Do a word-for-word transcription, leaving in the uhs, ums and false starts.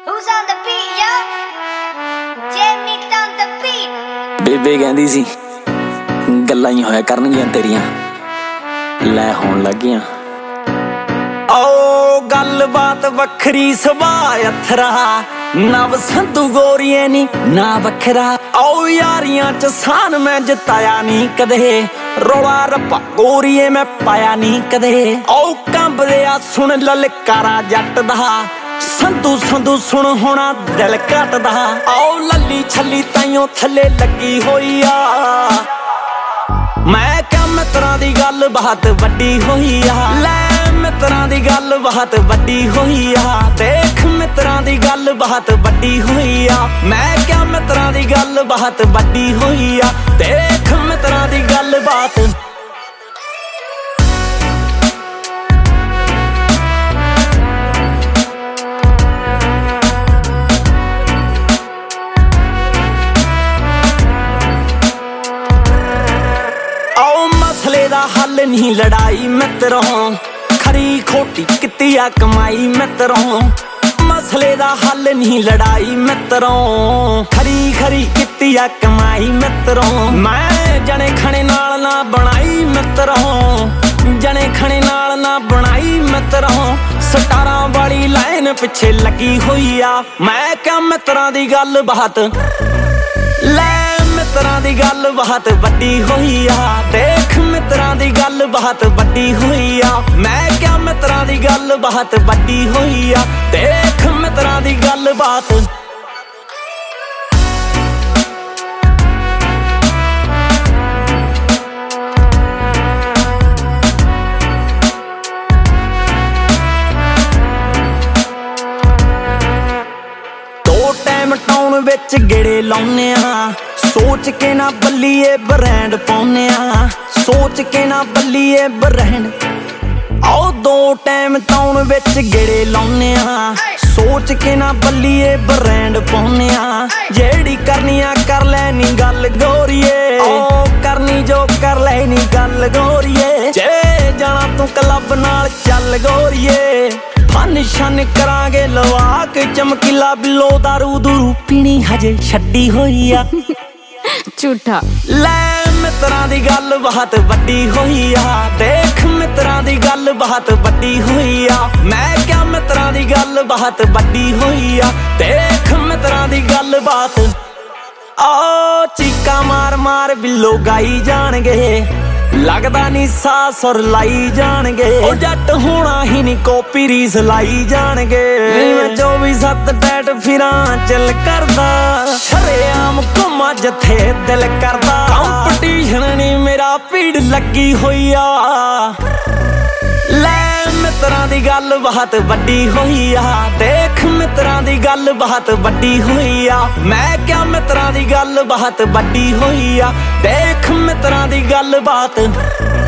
Who's on the beat, yo? Jamie on the beat. ਬੇਬੇ ਕਹਿੰਦੀ ਸੀ ਗੱਲਾਂ ਹੀ ਹੋਇਆ ਕਰਨਗੀਆਂ ਤੇਰੀਆਂ, ਲੈ ਹੋਣ ਲੱਗੀਆਂ। ਓ ਗੱਲਬਾਤ ਵੱਖਰੀ ਸੁਭਾਅ ਅਥਰਾ, ਨਵ ਸੰਧੂ ਗੋਰੀਏ ਨੀ ਨਾ ਵੱਖਰਾ। ਓ ਯਾਰੀਆਂ ਚ ਸਾਨ ਮੈਂ ਜਿਤਾਇਆ ਨੀ ਕਦੇ, ਰੌਲਾ ਰੱਪਾ ਗੋਰੀਏ ਮੈਂ ਪਾਇਆ ਨੀ ਕਦੇ। ਓ ਕੰਬਦੇ ਆ ਸੁਣ ਲਲਕਾਰਾ ਜੱਟ ਦਾ, ਸੰਧੂ ਸੰਧੂ ਸੁਣ ਹੋਣਾ ਦਿਲ ਘਟਦਾ। ਆਓ ਲੱਲੀ ਛੱਲੀ ਤਾਈਓ ਥੱਲੇ ਲੱਗੀ ਹੋਈ ਆ, ਮੈਂ ਕਿਹਾ ਮਿੱਤਰਾਂ ਦੀ ਗੱਲ ਬਹੁਤ ਵੱਡੀ ਹੋਈ ਆ। ਲੈ ਮਿੱਤਰਾਂ ਦੀ ਗੱਲ ਬਹੁਤ ਵੱਡੀ ਹੋਈ ਆ, ਦੇਖ ਮਿੱਤਰਾਂ ਦੀ ਗੱਲ ਬਹੁਤ ਵੱਡੀ ਹੋਈ ਆ। ਮੈਂ ਕਿਹਾ ਮਿੱਤਰਾਂ ਦੀ ਗੱਲ ਬਹੁਤ ਵੱਡੀ ਹੋਈ ਆ, ਦੇਖ ਮਿੱਤਰਾਂ ਦੀ ਗੱਲ ਬਾਤ। ਮਸਲੇ ਦਾ ਹੱਲ ਨਹੀਂ ਲੜਾਈ ਮਿੱਤਰੋਂ, ਖਰੀ ਖੋਟੀ ਕੀਤੀ ਆ ਕਮਾਈ ਮਿੱਤਰੋਂ। ਮਸਲੇ ਦਾ ਹੱਲ ਨਹੀਂ ਲੜਾਈ ਮਿੱਤਰੋਂ, ਖਰੀ ਖਰੀ ਕੀਤੀ ਆ ਕਮਾਈ ਮਿੱਤਰੋਂ। ਮੈਂ ਜਣੇ ਖਣੇ ਨਾਲ ਨਾ ਬਣਾਈ ਮਿੱਤਰੋਂ, ਜਣੇ ਖਣੇ ਨਾਲ ਨਾ ਬਣਾਈ ਮਿੱਤਰੋਂ। ਸਟਾਰਾਂ ਵਾਲੀ ਲਾਈਨ ਪਿੱਛੇ ਲੱਗੀ ਹੋਈ ਆ, ਮੈਂ ਕਿਹਾ ਮਿੱਤਰਾਂ ਦੀ ਗੱਲ ਬਹੁਤ, ਲੈ ਮਿੱਤਰਾਂ ਦੀ ਗੱਲ ਬਹੁਤ ਵੱਡੀ ਹੋਈ ਆ, ਦੇਖ ਮਿੱਤਰਾਂ ਦੀ ਗੱਲ ਬਹੁਤ ਵੱਡੀ ਹੋਈ ਆ। ਮੈਂ ਕਿਹਾ ਮਿੱਤਰਾਂ ਦੀ ਗੱਲ ਬਹੁਤ ਵੱਡੀ ਹੋਈ ਆ, ਦੇਖ ਮਿੱਤਰਾਂ ਦੀ ਗੱਲ ਬਾਤ। ਦੋ ਟਾਈਮ ਟਾਊਨ ਵਿੱਚ ਗੇੜੇ ਲਾਉਨੇ ਆ, ਸੋਚ ਕੇ ਨਾ ਬੱਲੀਏ ਬ੍ਰਾਂਡ ਪਾਉਨੇ ਆ, ਸੋਚ ਕੇ ਨਾ ਬੱਲੀਏ ਬ੍ਰਾਂਡ। ਆਓ ਦੋ ਟਾਈਮ ਟਾਊਨ ਵਿੱਚ ਗੇੜੇ ਲਾਉਨੇ ਆ, ਸੋਚ ਕੇ ਨਾ ਬੱਲੀਏ ਬ੍ਰਾਂਡ ਪਾਉਨੇ ਆ। ਜਿਹੜੀ ਕਰਨੀ ਆ ਕਰ ਲੈ ਨੀ ਗੱਲ ਗੋਰੀਏ, ਓ ਕਰਨੀ ਜੋ ਕਰ ਲੈ ਨੀ ਗੱਲ ਗੋਰੀਏ। ਜੇ ਜਾਣਾ ਤੂੰ ਕਲੱਬ ਨਾਲ ਚੱਲ ਗੋਰੀਏ, ਫਨ ਸ਼ਨ ਕਰਾਂਗੇ ਲਵਾ ਕੇ ਚਮਕੀਲਾ ਬਿੱਲੋ। ਦਾਰੂ ਦੂਰੂ ਪੀਣੀ ਹਜੇ ਛੱਡੀ ਹੋਈ ਆ ਝੂਠਾ। ਲੈ ਮਿੱਤਰਾਂ ਦੀ ਗੱਲ ਬਹੁਤ ਵੱਡੀ ਹੋਈ ਆ, ਦੇਖ ਮਿੱਤਰਾਂ ਦੀ ਗੱਲ ਬਹੁਤ ਵੱਡੀ ਹੋਈ ਆ। ਮੈਂ ਕਿਹਾ ਮਿੱਤਰਾਂ ਦੀ ਗੱਲ ਬਹੁਤ ਵੱਡੀ ਹੋਈ ਆ, ਦੇਖ ਮਿੱਤਰਾਂ ਦੀ ਗੱਲ ਬਾਤ। ਆਓ ਚੀਕਾਂ ਮਾਰ ਮਾਰ ਬਿੱਲੋ ਗਾਈ ਜਾਣਗੇ, ਲੱਗਦਾ ਨੀ ਸਾਹ ਸੁਰ ਲਾਈ ਜਾਣਗੇ। ਉਹ ਜੱਟ ਹੋਣਾ ਹੀ ਨੀ ਕੋਪੀ ਰੀਸ ਲਾਈ ਜਾਣਗੇ। ਮੈਂ ਚੌਵੀ ਸੱਤ ਟੈਟ ਫਿਰਾਂ ਚੱਲ ਕਰਦਾ, ਸ਼ਰੇਆਮ ਘੁੰਮਾ ਜਿੱਥੇ ਦਿਲ ਕਰਦਾ। ਕੰਪੀਟੀਸ਼ਨ ਨੀ ਮੇਰਾ ਭੀੜ ਲੱਗੀ ਹੋਈ ਆ, ਲੈ ਮਿੱਤਰਾਂ ਦੀ ਗੱਲ ਬਹੁਤ ਵੱਡੀ ਹੋਈ ਆ, ਦੇਖ ਮਿੱਤਰਾਂ ਦੀ ਗੱਲ ਬਹੁਤ ਵੱਡੀ ਹੋਈ ਆ। ਮੈਂ ਕਿਹਾ ਮਿੱਤਰਾਂ ਦੀ ਗੱਲ ਬਹੁਤ ਵੱਡੀ ਹੋਈ ਆ, ਦੇਖ ਮਿੱਤਰਾਂ ਦੀ ਗੱਲ ਬਾਤ।